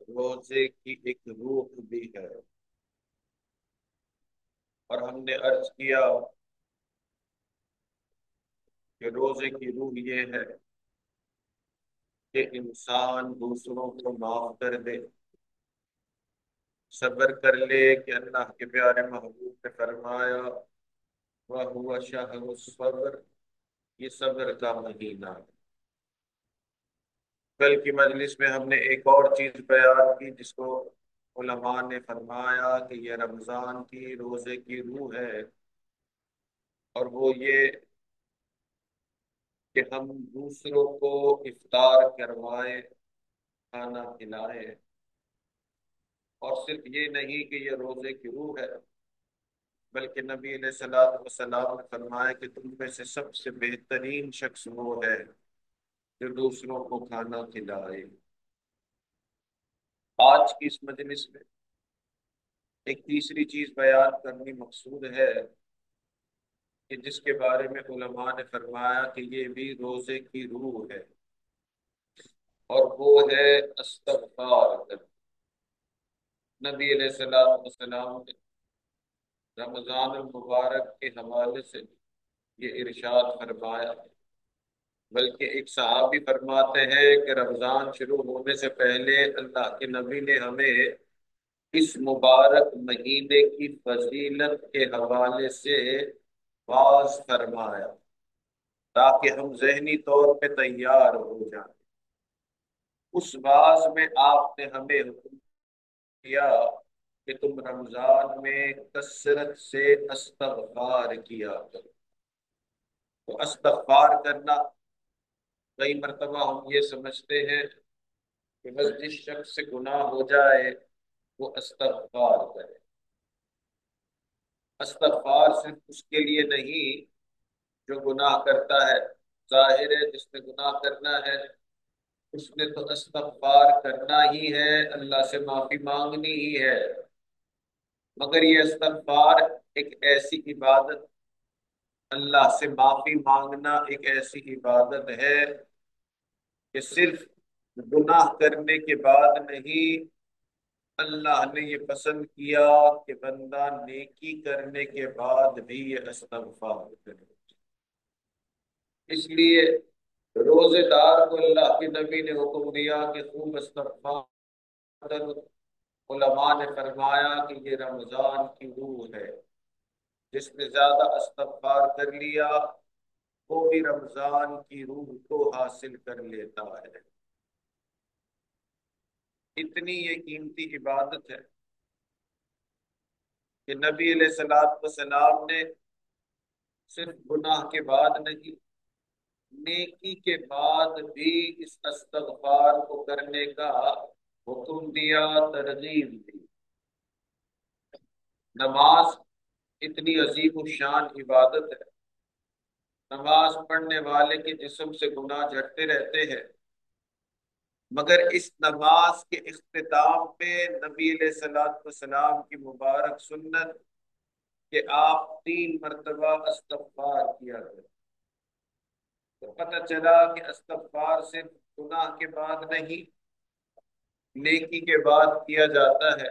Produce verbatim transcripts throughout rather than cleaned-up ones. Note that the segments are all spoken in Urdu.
روزے کی ایک روح بھی ہے، اور ہم نے عرض کیا کہ روزے کی روح یہ ہے کہ انسان دوسروں کو معاف کر دے، صبر کر لے کہ اللہ کے پیارے محبوب نے فرمایا وَهُوَ شَهْرُ الصَّبْرِ، یہ صبر کا مہینہ ہے۔ کل کی مجلس میں ہم نے ایک اور چیز بیان کی جس کو علماء نے فرمایا کہ یہ رمضان کی روزے کی روح ہے، اور وہ یہ کہ ہم دوسروں کو افطار کروائیں، کھانا کھلائیں، اور صرف یہ نہیں کہ یہ روزے کی روح ہے، بلکہ نبی علیہ الصلوۃ والسلام نے فرمایا کہ تم میں سے سب سے بہترین شخص وہ ہے جو دوسروں کو کھانا کھلائے۔ آج کی اس مجلس میں ایک تیسری چیز بیان کرنی مقصود ہے کہ جس کے بارے میں علماء نے فرمایا کہ یہ بھی روزے کی روح ہے، اور وہ ہے استغفار کرنا۔ نبی علیہ السلام والسلام نے رمضان المبارک کے حوالے سے یہ ارشاد فرمایا، بلکہ ایک صحابی فرماتے ہیں کہ رمضان شروع ہونے سے پہلے اللہ کے نبی نے ہمیں اس مبارک مہینے کی فضیلت کے حوالے سے واز فرمایا تاکہ ہم ذہنی طور پہ تیار ہو جائیں۔ اس واز میں آپ نے ہمیں حکم دیا کہ تم رمضان میں کثرت سے استغفار کیا کرو۔ تو استغفار کرنا، کئی مرتبہ ہم یہ سمجھتے ہیں کہ بس جس شخص سے گناہ ہو جائے وہ استغفار کرے۔ استغفار صرف اس کے لیے نہیں جو گناہ کرتا ہے، ظاہر ہے جس نے گناہ کرنا ہے اس نے تو استغفار کرنا ہی ہے، اللہ سے معافی مانگنی ہی ہے، مگر یہ استغفار ایک ایسی عبادت، اللہ سے معافی مانگنا ایک ایسی عبادت ہے کہ صرف گناہ کرنے کے بعد نہیں، اللہ نے یہ پسند کیا کہ بندہ نیکی کرنے کے بعد بھی یہ استغفار کرے۔ اس لیے روزے دار کو اللہ کے نبی نے حکم دیا کہ خوب استغفار کرو۔ علماء نے فرمایا کہ یہ رمضان کی روح ہے، جس نے زیادہ استغفار کر لیا وہ بھی رمضان کی روح کو حاصل کر لیتا ہے۔ اتنی یہ قیمتی عبادت ہے کہ نبی علیہ الصلوۃ والسلام نے صرف گناہ کے بعد نہیں، نیکی کے بعد بھی اس استغفار کو کرنے کا حکم دیا، ترغیب دی۔ نماز اتنی عظیم الشان عبادت ہے، نماز پڑھنے والے کے جسم سے گناہ جھڑتے رہتے ہیں، مگر اس نماز کے اختتام پہ نبی علیہ الصلوۃ والسلام کی مبارک سنت کہ آپ تین مرتبہ استغفار کیا کریں۔ تو پتہ چلا کہ استغفار صرف گناہ کے بعد نہیں، نیکی کے بعد کیا جاتا ہے۔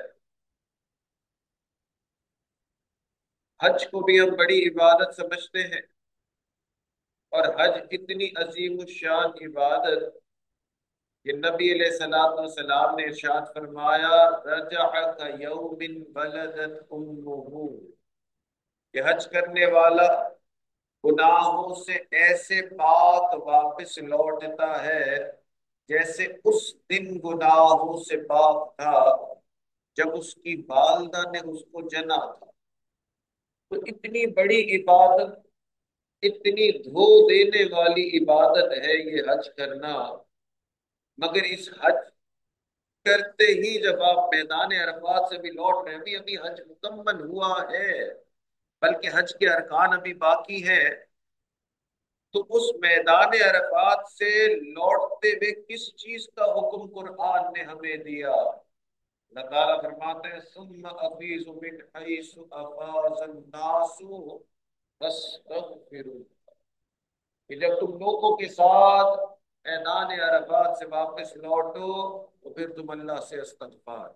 حج کو بھی ہم بڑی عبادت سمجھتے ہیں، اور حج اتنی عظیم الشان عبادت کہ نبی علیہ الصلوۃ والسلام نے ارشاد فرمایا رجع کیوم ولدت امہ، کہ حج کرنے والا گناہوں سے ایسے پاک واپس لوٹتا ہے جیسے اس دن گناہوں سے پاک تھا جب اس کی والدہ نے اس کو جنا تھا۔ تو اتنی بڑی عبادت، اتنی دھو دینے والی عبادت ہے یہ حج کرنا، مگر اس حج کرتے ہی جب آپ میدان عرفات سے بھی لوٹ رہے ہیں، ابھی ابھی حج مکمل ہوا ہے بلکہ حج کے ارکان ابھی باقی ہیں، تو اس میدان عرفات سے لوٹتے ہوئے کس چیز کا حکم قرآن نے ہمیں دیا؟ اللہ تعالیٰ فرماتے ہیں ثم افیض من حیث افاض الناس واستغفروا، کہ جب تم لوگوں کے ساتھ میدان عرفات سے واپس لوٹو تو پھر تم اللہ سے استغفار۔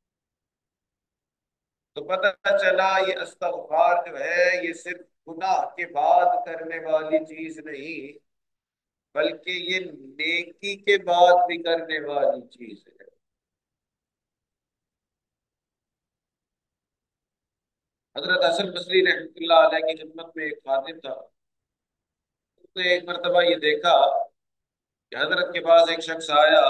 تو پتہ چلا یہ استغفار جو ہے یہ صرف گناہ کے بعد کرنے والی چیز نہیں، بلکہ یہ نیکی کے بعد بھی کرنے والی چیز ہے۔ حضرت حسن بصری رحمۃ اللہ علیہ کی خدمت میں ایک خادم تھا، اس نے ایک مرتبہ یہ دیکھا کہ حضرت کے پاس ایک شخص آیا،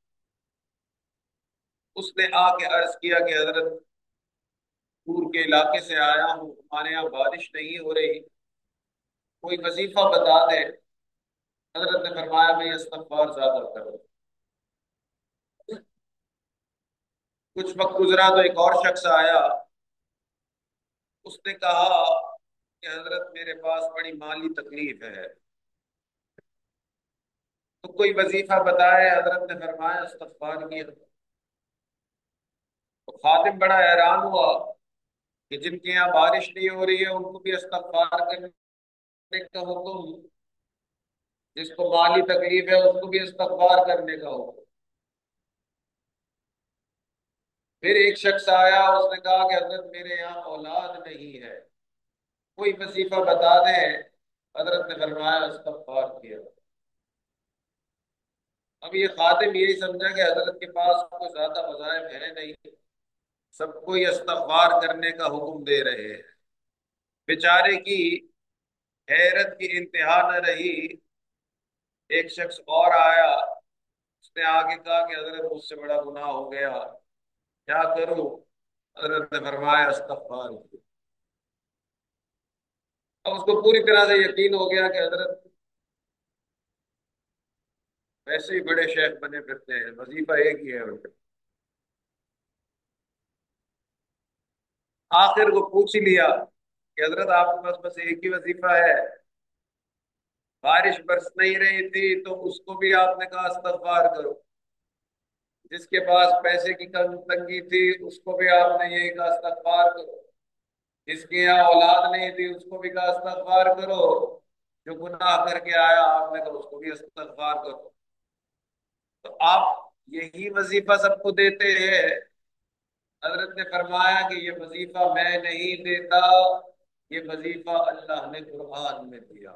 اس نے آ کے عرض کیا کہ حضرت دور کے علاقے سے آیا ہوں، ہمارے یہاں بارش نہیں ہو رہی، کوئی وظیفہ بتا دے۔ حضرت نے فرمایا میں استغفار زیادہ کرو۔ کچھ وقت گزرا تو ایک اور شخص آیا، اس نے کہا کہ حضرت میرے پاس بڑی مالی تکلیف ہے، تو کوئی وظیفہ بتائے۔ حضرت نے فرمایا استغفار کیا۔ تو خادم بڑا حیران ہوا کہ جن کے یہاں بارش نہیں ہو رہی ہے ان کو بھی استغفار کرنے کا حکم، جس کو مالی تکلیف ہے اس کو بھی استغفار کرنے کا حکم۔ پھر ایک شخص آیا، اس نے کہا کہ حضرت میرے یہاں اولاد نہیں ہے، کوئی وظیفہ بتا دیں۔ حضرت نے فرمایا استغفار کیا۔ اب یہ خادم یہی سمجھا کہ حضرت کے پاس کوئی زیادہ وظائف ہے نہیں، سب کو یہ استغفار کرنے کا حکم دے رہے ہیں۔ بیچارے کی حیرت کی انتہا نہ رہی، ایک شخص اور آیا، اس نے آگے کہا کہ حضرت مجھ سے بڑا گناہ ہو گیا، کیا کروں؟ حضرت نے فرمایا استغفار کیا۔ اب اس کو پوری طرح سے یقین ہو گیا کہ حضرت ویسے ہی بڑے شیخ بنے پھرتے ہیں، وظیفہ ایک ہی ہے ان کا۔ آخر کو پوچھ ہی لیا کہ حضرت آپ کے پاس بس ایک ہی وظیفہ ہے، بارش برس نہیں رہی تھی تو اس کو بھی آپ نے کہا استغفار کرو، جس کے پاس پیسے کی کم تنگی تھی اس کو بھی آپ نے یہی کہا استغفار کرو، جس کے یہاں اولاد نہیں تھی اس کو بھی کہا استغفار کرو، جو گناہ کر کے آیا آپ نے کہا اس کو بھی استغفار کرو۔ تو آپ یہی وظیفہ سب کو دیتے ہیں۔ حضرت نے فرمایا کہ یہ وظیفہ میں نہیں دیتا، یہ وظیفہ اللہ نے قرآن میں دیا۔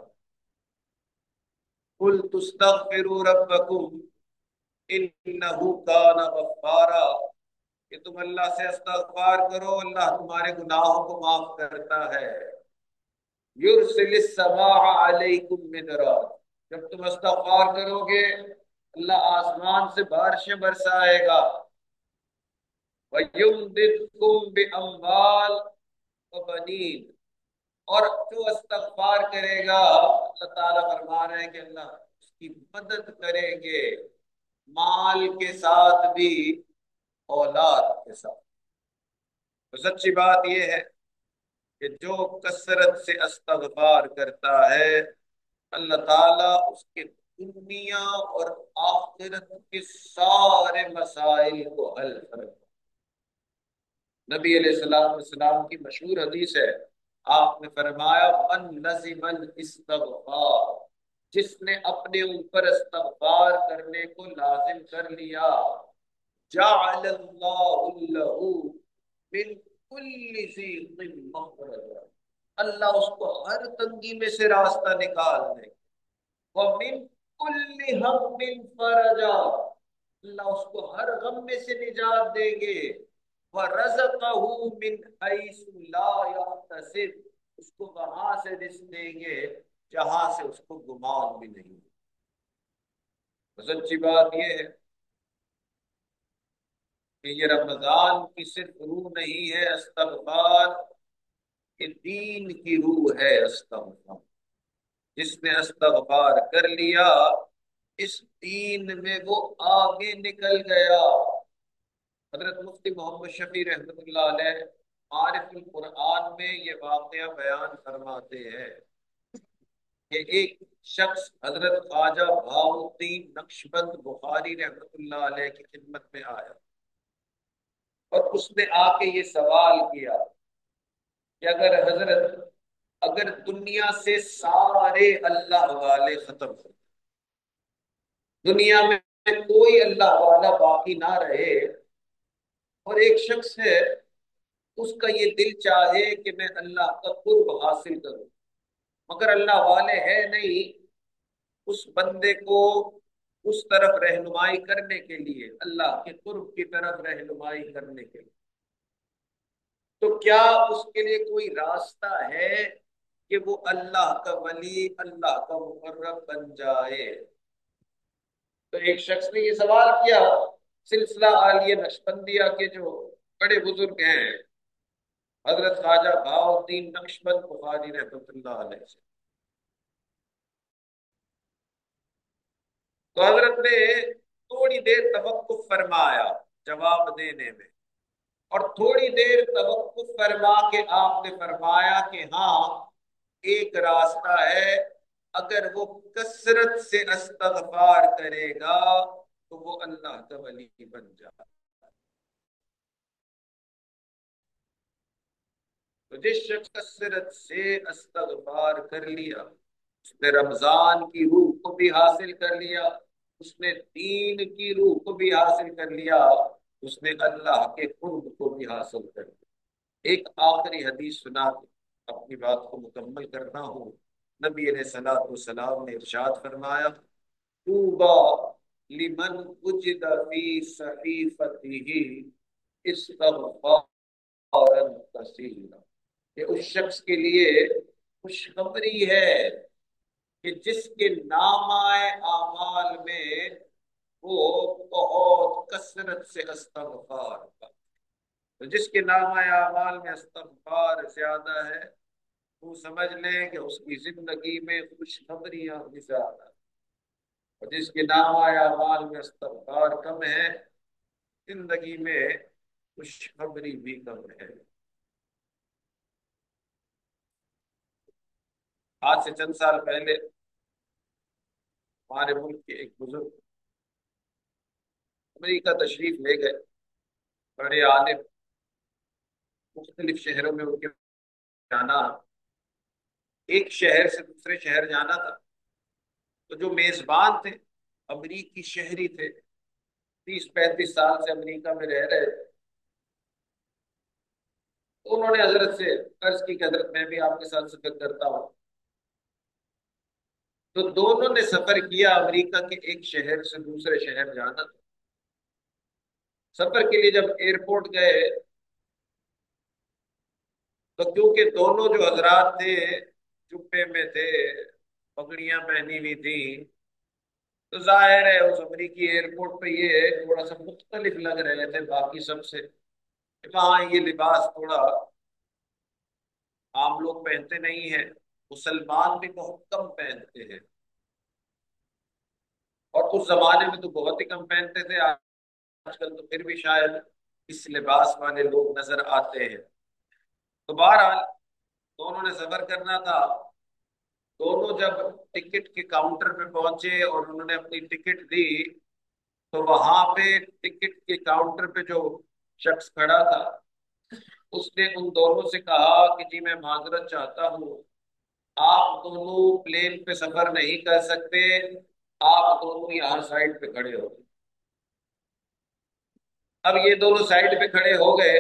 قل تستغفروا ربکم انہ کان غفارا، کہ تم اللہ سے استغفار کرو، اللہ تمہارے گناہوں کو معاف کرتا ہے۔ یرسل السماء علیکم مدرا، جب تم استغفار کرو گے اللہ آسمان سے بارشیں برسائے گا۔ وَيُمْدِدْكُمْ بِأَمْوَالٍ وَبَنِينَ، اور جو استغفار کرے گا اللہ تعالیٰ فرما رہے ہیں کہ اللہ اس کی مدد کریں گے، مال کے ساتھ بھی اولاد کے ساتھ۔ تو سچی بات یہ ہے کہ جو کثرت سے استغفار کرتا ہے اللہ تعالیٰ اس کے دنیا اور آخرت کے سارے مسائل کو حل کرے۔ نبی علیہ السلام السلام کی مشہور حدیث ہے، آپ نے فرمایا من لزم الاستغفار، جس نے اپنے اوپر استغفار کرنے کو لازم کر لیا، جعل اللہ له من کل ضیق مخرجا، اللہ اس کو ہر تنگی میں سے راستہ نکال دے گا، ومن کل ہم فرجا، اللہ اس کو ہر غم میں سے نجات دیں گے، وَرَزَقَهُ مِنْ حَيْثُ لَا يَحْتَسِبُ، اس کو وہاں سے رزق دیں گے جہاں سے اس کو گمان بھی نہیں۔ سچی بات یہ ہے کہ یہ رمضان کی صرف روح نہیں ہے استغفار، یہ دین کی روح ہے استغفار۔ جس نے استغفار کر لیا اس دین میں وہ آگے نکل گیا۔ حضرت مفتی محمد شفیع رحمۃ اللہ علیہ معارف القرآن میں یہ واقعہ بیان فرماتے ہیں کہ ایک شخص حضرت خواجہ بہاؤالدین نقشبند بخاری رحمۃ اللہ علیہ کی خدمت میں آیا اور اس نے آ کے یہ سوال کیا کہ اگر حضرت اگر دنیا سے سارے اللہ والے ختم ہو دنیا میں کوئی اللہ والا باقی نہ رہے، اور ایک شخص ہے اس کا یہ دل چاہے کہ میں اللہ کا قرب حاصل کروں، مگر اللہ والے ہے نہیں اس بندے کو اس طرف رہنمائی کرنے کے لیے، اللہ کے قرب کی طرف رہنمائی کرنے کے لیے، تو کیا اس کے لیے کوئی راستہ ہے کہ وہ اللہ کا ولی، اللہ کا مقرب بن جائے؟ تو ایک شخص نے یہ سوال کیا، سلسلہ عالیہ نقشبندیہ کے جو بڑے بزرگ ہیں حضرت خواجہ بہاؤ الدین نقشبند بخاری رحمۃ اللہ علیہ سے۔ تو حضرت نے تھوڑی دیر توقف فرمایا جواب دینے میں، اور تھوڑی دیر توقف فرما کے آپ نے فرمایا کہ ہاں ایک راستہ ہے، اگر وہ کثرت سے استغفار کرے گا تو وہ اللہ کا ولی بن جائے۔ تو جس شخص کثرت سے استغفار کر لیا، اس نے رمضان کی روح کو بھی حاصل کر لیا، اس نے دین کی روح کو بھی حاصل کر لیا، اس نے اللہ کے قرب کو بھی حاصل کر لیا۔ ایک آخری حدیث سنا کے اپنی بات کو مکمل کرنا ہوں۔ نبی علیہ الصلوۃ والسلام نے ارشاد فرمایا، طوبی لمن وجد فی صحیفته استغفارا کثیرا، کہ اس شخص کے لیے خوشخبری ہے کہ جس کے نامہ اعمال میں وہ بہت کثرت سے استغفار کا، تو جس کے نامہ اعمال میں استغفار زیادہ ہے وہ سمجھ لیں کہ اس کی زندگی میں خوشخبریاں بھی زیادہ ہیں، اور جس کے نامہ اعمال میں استغفار کم ہے زندگی میں خوشخبری بھی کم ہے۔ آج سے چند سال پہلے ہمارے ملک کے ایک بزرگ امریکہ تشریف لے گئے، بڑے عالم، مختلف شہروں میں ان کے جانا، ایک شہر سے دوسرے شہر جانا تھا، تو جو میزبان تھے امریکی شہری تھے، تیس پینتیس سال سے امریکہ میں رہ رہے تھے، تو انہوں نے حضرت سے عرض کی کہ حضرت میں بھی آپ کے ساتھ سفر کرتا ہوں۔ تو دونوں نے سفر کیا، امریکہ کے ایک شہر سے دوسرے شہر جانا تھا۔ سفر کے لیے جب ایئرپورٹ گئے تو کیونکہ دونوں جو حضرات تھے جبے میں تھے، پگڑیاں پہنی ہوئی تھیں، تو ظاہر ہے اس امریکی ایئرپورٹ پہ یہ تھوڑا سا مختلف لگ رہے تھے باقی سب سے، کہ وہاں یہ لباس تھوڑا عام لوگ پہنتے نہیں ہیں، مسلمان بھی بہت کم پہنتے ہیں، اور اس زمانے میں تو بہت ہی کم پہنتے تھے، آج کل تو پھر بھی شاید اس لباس والے لوگ نظر آتے ہیں۔ تو بہرحال دونوں نے سفر کرنا تھا، دونوں جب ٹکٹ کے کاؤنٹر پہ پہنچے اور انہوں نے اپنی ٹکٹ دی، تو وہاں پہ ٹکٹ کے کاؤنٹر پہ جو شخص کھڑا تھا اس نے ان دونوں سے کہا کہ جی میں معذرت چاہتا ہوں، آپ دونوں پلین پہ سفر نہیں کر سکتے، آپ دونوں یہاں سائڈ پہ کھڑے ہو۔ اب یہ دونوں سائڈ پہ کھڑے ہو گئے،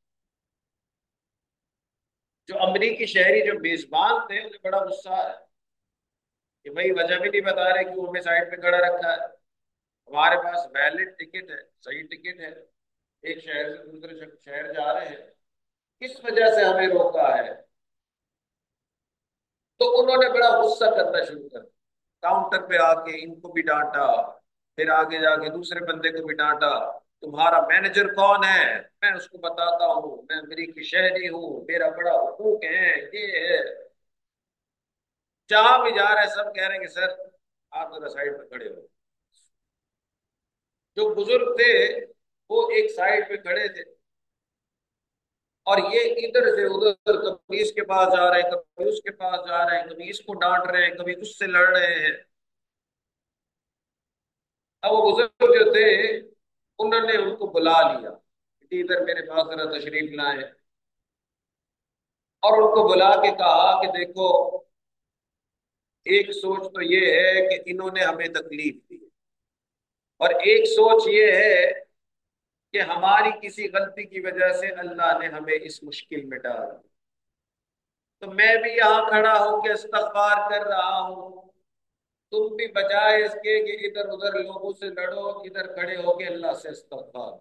جو امریکی شہری جو میزبان تھے انہیں بڑا غصہ ہے کہ بھائی وجہ بھی نہیں بتا رہے کہ ہمیں سائڈ پہ کھڑا رکھا ہے، ہمارے پاس ویلڈ ٹکٹ ہے، صحیح ٹکٹ ہے، ایک شہر سے دوسرے شہر جا رہے ہیں، کس وجہ سے ہمیں روکا ہے؟ تو انہوں نے بڑا غصہ کرنا شروع کر دیا، کاؤنٹر پہ آ کے ان کو بھی ڈانٹا، پھر آگے جا کے دوسرے بندے کو بھی ڈانٹا، تمہارا مینیجر کون ہے؟ میں اس کو بتاتا ہوں میں امریکی شہری ہوں، میرا بڑا حقوق ہے، یہ ہے۔ جہاں بھی جا رہے ہیں سب کہہ رہے ہیں کہ سر آپ ذرا سائڈ پہ کھڑے ہو۔ جو بزرگ تھے وہ ایک سائڈ پہ کھڑے تھے، اور یہ ادھر سے ادھر کبھی اس کے پاس جا رہے ہیں، کبھی اس کے پاس جا رہے ہیں، کبھی اس کو ڈانٹ رہے ہیں، کبھی اس سے لڑ رہے ہیں۔ اب وہ بزرگ جو تھے انہوں نے ان کو بلا لیا کہ ادھر میرے پاس ذرا تشریف لائیں، اور ان کو بلا کے کہا کہ دیکھو ایک سوچ تو یہ ہے کہ انہوں نے ہمیں تکلیف دی، اور ایک سوچ یہ ہے کہ ہماری کسی غلطی کی وجہ سے اللہ نے ہمیں اس مشکل میں ڈال دیا، تو میں بھی یہاں کھڑا ہو کے استغفار کر رہا ہوں، تم بھی بجائے اس کے کہ ادھر ادھر لوگوں سے لڑو، ادھر کھڑے ہو کے اللہ سے استغفار۔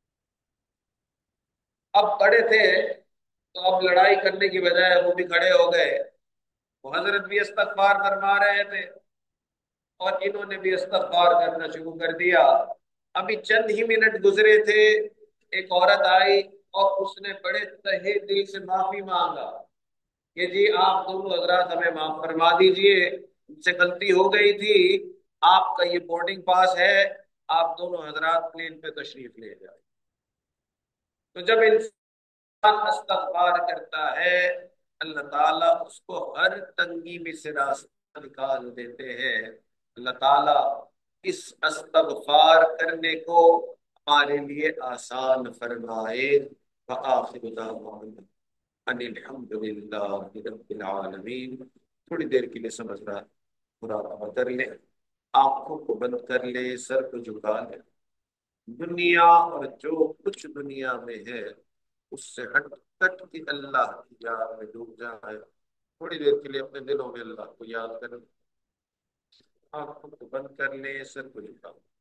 اب کھڑے تھے تو اب لڑائی کرنے کی بجائے وہ بھی کھڑے ہو گئے، وہ حضرت بھی استغفار فرما رہے تھے اور انہوں نے بھی استغفار کرنا شروع کر دیا۔ ابھی چند ہی منٹ گزرے تھے، ایک عورت آئی اور اس نے بڑے تہے دل سے معافی مانگا کہ جی آپ دونوں حضرات ہمیں معاف فرما دیجئے، مجھ سے غلطی ہو گئی تھی، آپ کا یہ بورڈنگ پاس ہے، آپ دونوں حضرات پلین پہ تشریف لے جائیں۔ تو جب انسان استغفار کرتا ہے، اللہ تعالیٰ اس کو ہر تنگی میں سے راستہ نکال دیتے ہیں۔ اللہ تعالیٰ اس استغفار کرنے کو ہمارے لیے آسان فرمائے۔ وآخر دعوانا ان الحمد للہ رب العالمین۔ تھوڑی دیر کے لیے سمجھ رہا مراقبہ کر لیں، آنکھوں کو بند کر لیں، سر کو جھکا لیں، دنیا اور جو کچھ دنیا میں ہے اس سے ہٹ کٹ کے اللہ کی یاد میں ڈوب جائے۔ تھوڑی دیر کے لیے اپنے دلوں میں اللہ کو یاد کریں، آنکھوں کو بند کر لیں، سر کو جھکا لیں۔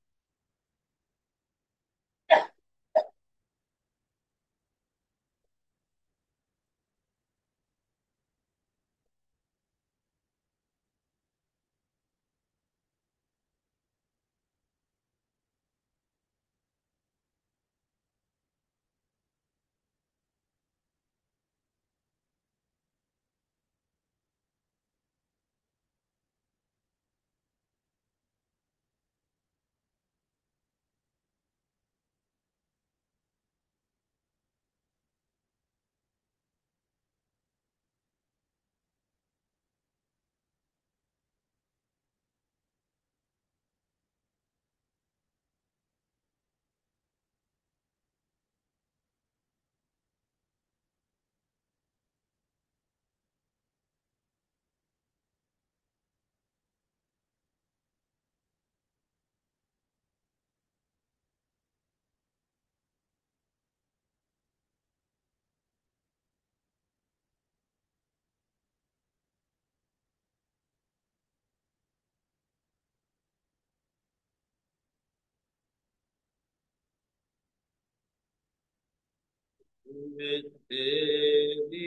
میں تیری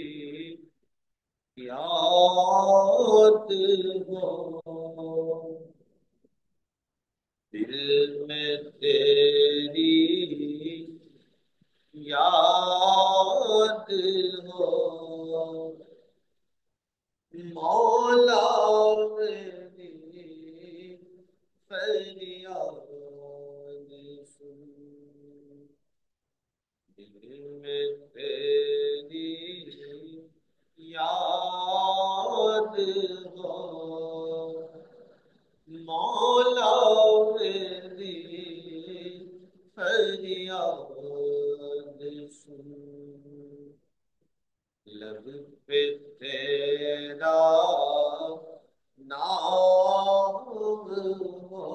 یاد ہو، دل میں تیری یاد ہو، مولا میری فریاد سن، دل میں تیری یاد ہو، مولا میری فریاد سن، لب پہ تیرا نام ہو،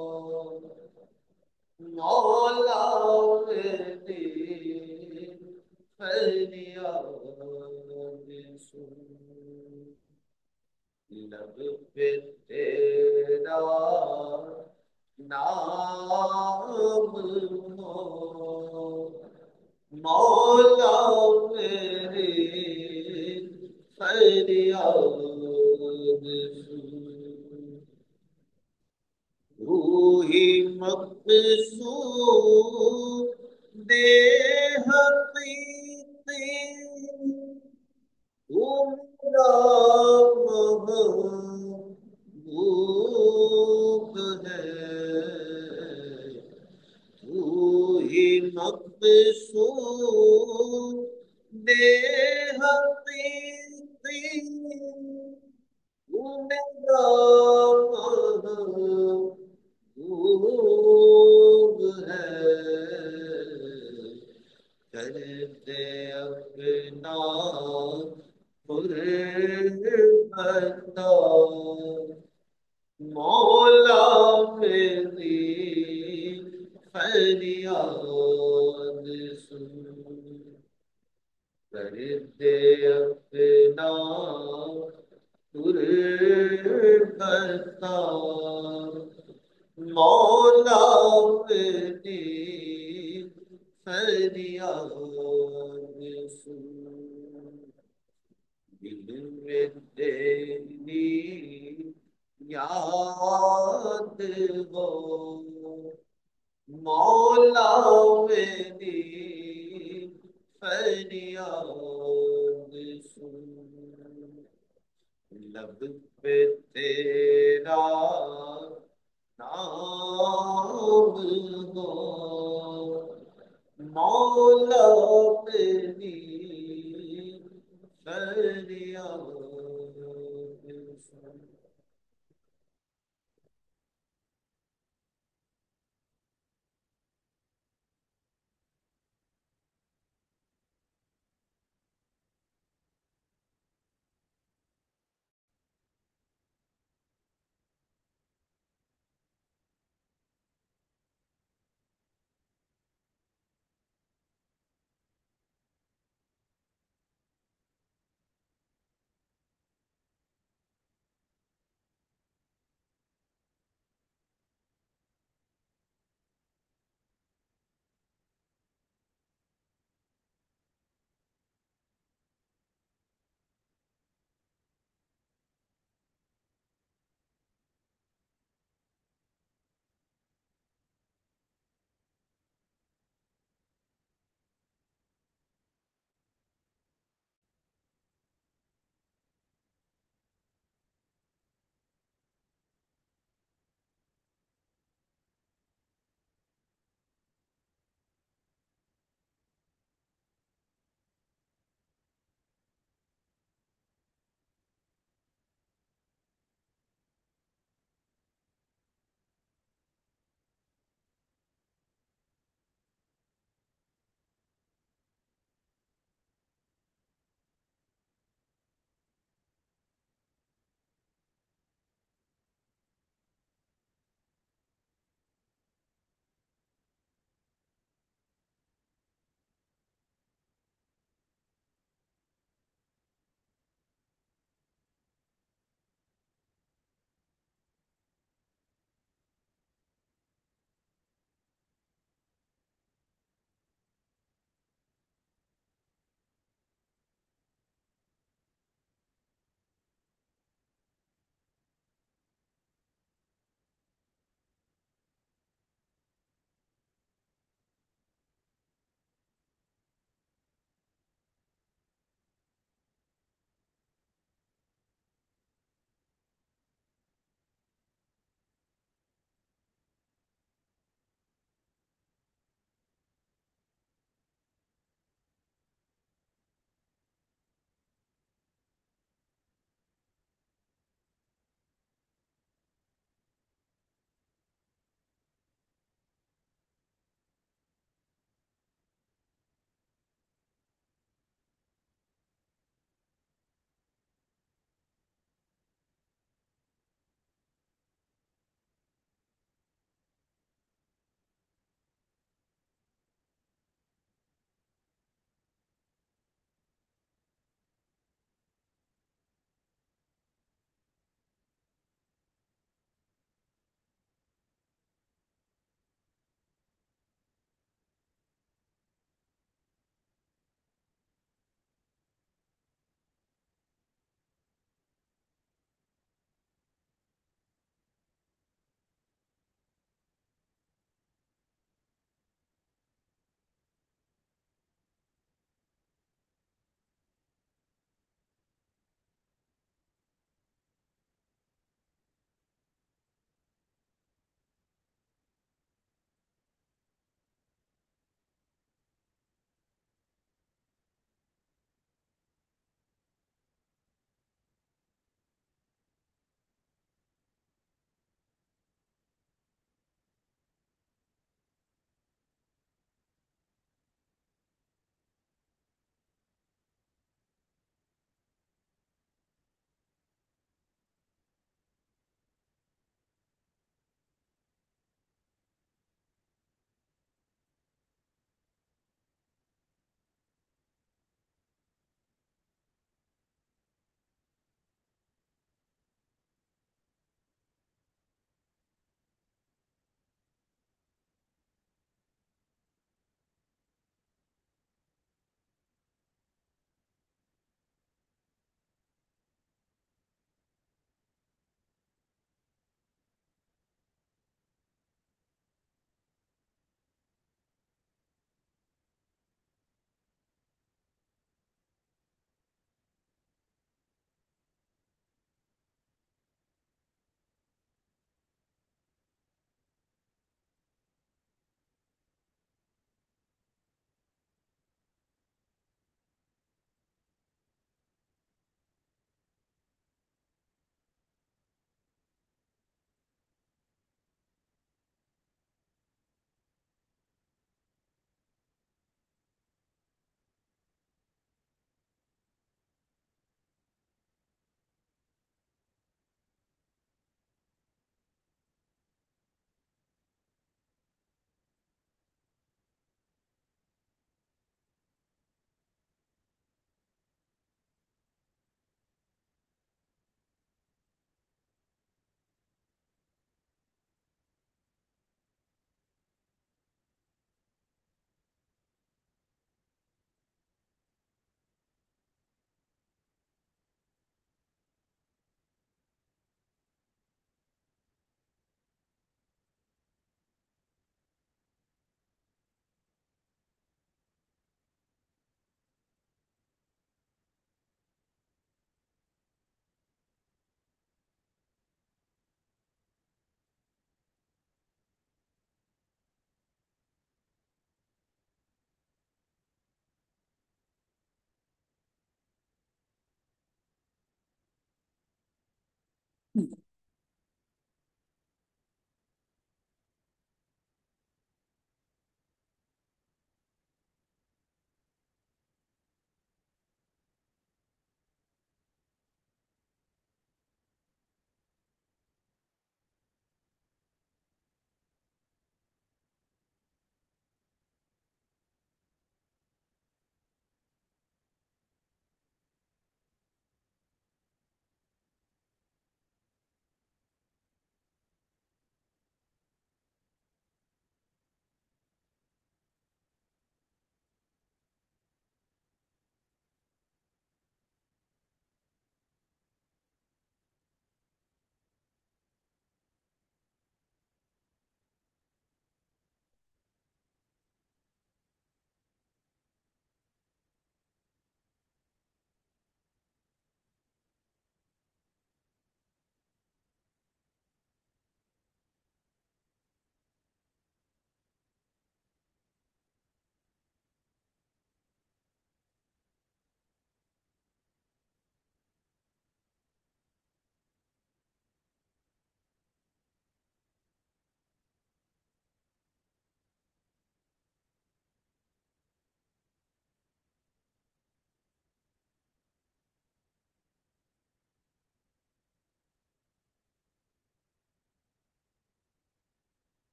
مولا میری فریاد سن، لب پہ تیرا نام ہو، مولا میری فریاد سن، روحی مقصود حقیقی تو میرا محبوب ہے، تو ہی مقصود حقیقی تو میرا محبوب ہے، کر دے اپنا قربت مولا میری فریاد سن، درد اپنا تربتا مولا اپنی فریاد سن، دل میں تیری یاد ہو مولا میری فریاد سن، لب پہ تیرا نام ہو مولا میری فریاد سن۔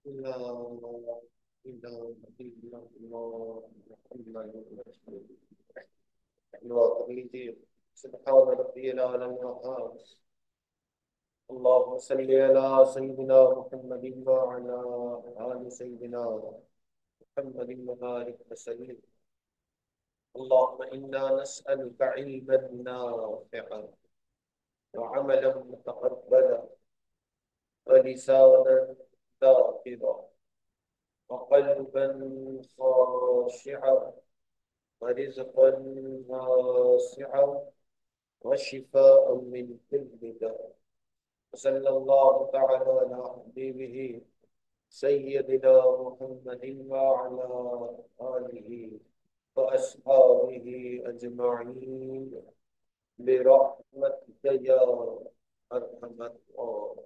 لا إله إلا الله محمد رسول الله. سبحان ربي الأعلى الوهاب. اللهم صل على سيدنا محمد وعلى آل سيدنا محمد وبارك وسلم. اللهم إنا نسألك علما نافعا وعملا متقبلا ولسانا ذاكرا وقلبا خاشعا ورزقا واسعا وشفاء من كل داء. وصلى الله تعالى على حبيبه سيدنا محمد وعلى آله وأصحابه أجمعين برحمتك يا أرحم الراحمين.